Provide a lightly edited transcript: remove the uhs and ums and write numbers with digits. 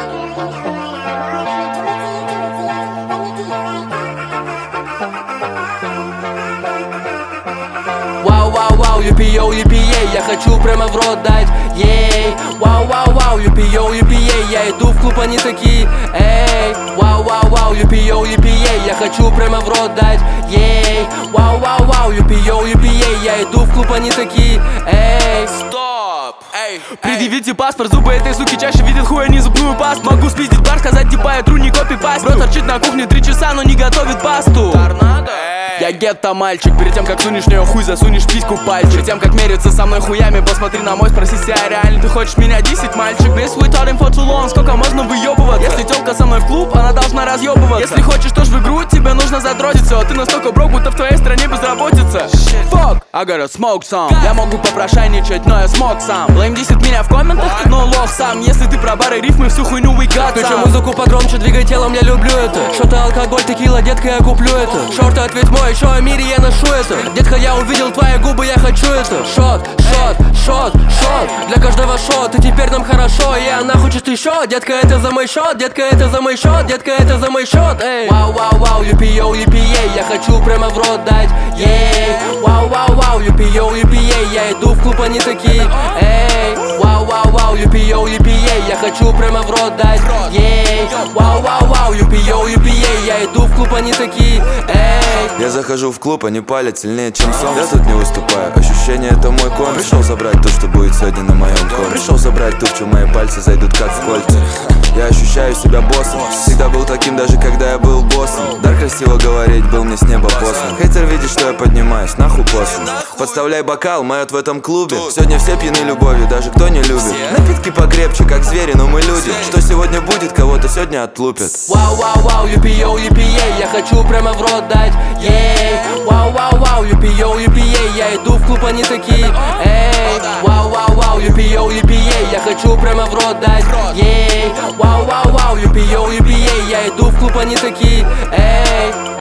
Вау-вау-вау, юпи-йоу, юпи-ей, я хочу прямо в рот дать, ей. Вау-вау-вау, юпи-йоу, юпи-ей, я иду в клуб, они такие, эй. Вау-вау-вау, юпи-йоу, юпи-ей, я хочу прямо в рот дать, ей. Вау-вау-вау, юпи-йоу, юпи-ей, я иду в клуб, они такие, эй. Стоп! Эй, предъявите паспорт, зубы этой суки чаще видят хуй, а не зубную пасту. Могу спиздить бар, сказать типа я тру, не копи-паст. Бро торчит на кухне 3 часа, но не готовит пасту. торнадо! Я гетто мальчик, перед тем как сунешь в неё хуй, засунешь письку пальчик. Перед тем как мериться со мной хуями, посмотри на мой, спроси себя реально. Ты хочешь меня 10, мальчик? Miss we talking for too long, сколько можно выебываться? Если тёлка со мной в клуб, она должна разъебываться. Если хочешь тоже в игру, тебе нужно задротить всё. Ты настолько брок, будто в твоей стране безработица. Fuck, I gotta smoke some. Я могу попрошайничать, но я смог сам. Блейм 10 меня в комментах, но лох сам. Если ты про бары, рифмы, всю хуйню we got. Включи музыку погромче, двигай телом, я люблю это. Что-то алкоголь, текила, детка, я куплю это. Шорты, ответь мой, еще о мире я ношу это. Детка, я увидел твои губы, я хочу это. Шот, шот, шот, шот. Для каждого шот, и теперь нам хорошо. И она хочет еще. Детка, это за мой счет, детка, это за мой счет, детка, это за мой счет, эй. Вау-вау-вау, юпи-йоу, юпи-ей, я хочу прямо в рот дать, ей. Вау-вау-вау, юпи-йоу, юпи-ей, я иду в клуб, они такие, эй. Вау-вау-вау, юпи-йоу, юпи-ей, я хочу прямо в рот дать, ей. Вау-вау-вау, юпи-йоу, юпи-ей, я иду в клуб, они такие, эй. Я захожу в клуб, они палят сильнее, чем сон. Я тут не выступаю, ощущение это мой кон. Пришел забрать то, что будет сегодня на моем коне. Пришел забрать ту, в чем мои пальцы зайдут как в кольца. Я ощущаю себя боссом. Всегда был таким, даже когда я был боссом. Дар красиво говорить был мне с неба послан. Хейтер видит, что я поднимаюсь, нахуй послан. Подставляй бокал, моет в этом клубе. Сегодня все пьяны любовью, даже кто не любит. Напитки покрепче, как звери, но мы люди. Что сегодня будет, кого-то сегодня отлупят. Вау-вау-вау, юпи-йоу, юпи-ей, я хочу прямо в рот дать, ей. Вау-вау-вау, юпи-йоу, юпи-ей, я иду в клуб, они такие, эй. Вау-вау-вау, юпи-йоу, юпи-ей, я хочу прямо в рот дать, ей. Вау-вау-вау, юпи-йоу, юпи-ей, я иду в клуб, они такие, эй.